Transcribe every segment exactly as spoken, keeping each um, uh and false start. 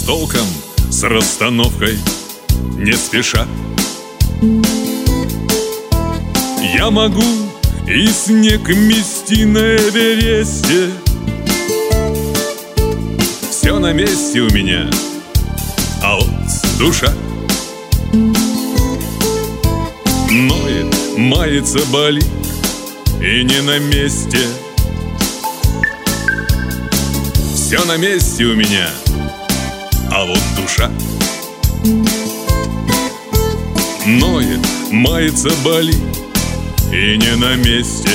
с толком, с расстановкой, не спеша. Я могу и снег мести на Эвересте. Все на месте у меня, а вот душа ноет, мается, болит и не на месте. Все на месте у меня, а вот душа ноет, мается, болит и не на месте.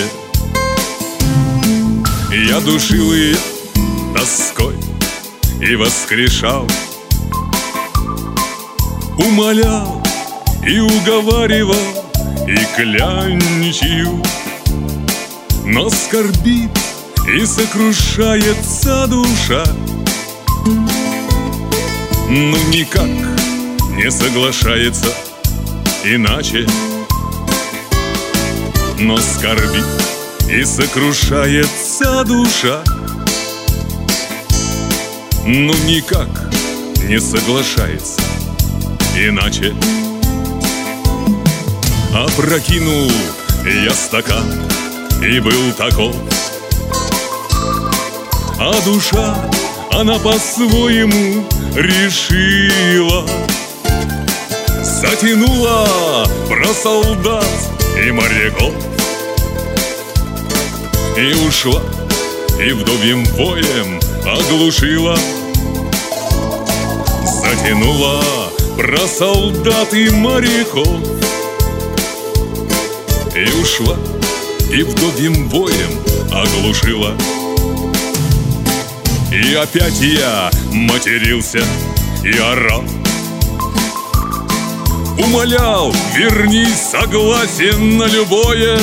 Я душил ее тоской и воскрешал, умолял и уговаривал, и клянчил, но скорбит и сокрушается душа. Ну никак не соглашается иначе, но скорбит и сокрушается душа. Ну никак не соглашается иначе. Опрокинул я стакан и был таков, а душа, она по-своему решила. Затянула про солдат и моряков и ушла, и вдовьим воем оглушила. Затянула про солдат и моряков и ушла, и вдовьим воем оглушила. И опять я матерился и орал, умолял, вернись, согласен на любое.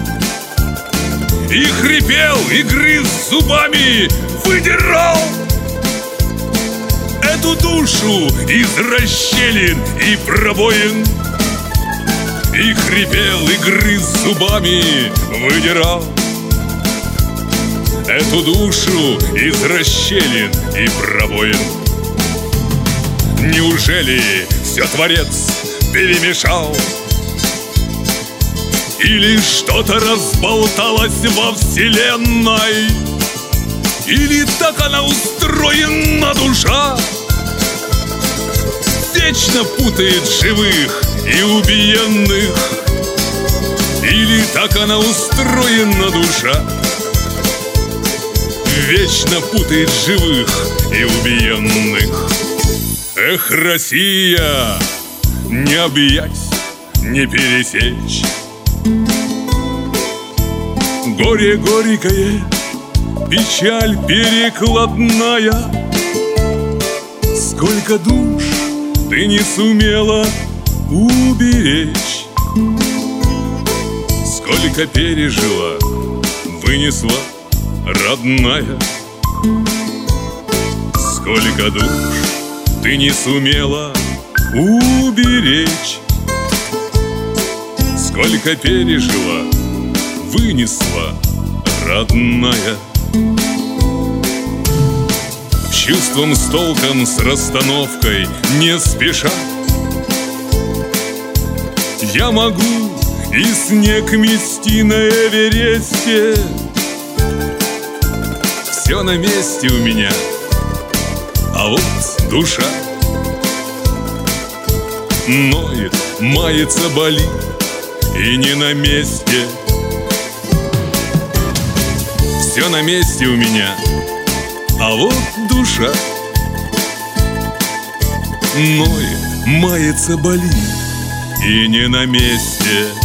И хрипел, и грыз зубами, выдирал эту душу из расщелин и пробоин. И хрипел, и грыз зубами, выдирал эту душу из расщелин и пробоин. Неужели все Творец перемешал? Или что-то разболталось во вселенной? Или так она устроена, душа? Вечно путает живых и убиенных. Или так она устроена, душа? Вечно путает живых и убиенных. Эх, Россия, не объять, не пересечь. Горе горькое, печаль перекладная. Сколько душ ты не сумела уберечь, сколько пережила, вынесла, родная. Сколько душ ты не сумела уберечь, сколько пережила, вынесла, родная. Чувством, с толком, с расстановкой, не спеша, я могу и снег мести на Эвересте. Все на месте у меня, а вот душа ноет, мается, болит и не на месте. Все на месте у меня, а вот душа ноет, мается, болит и не на месте.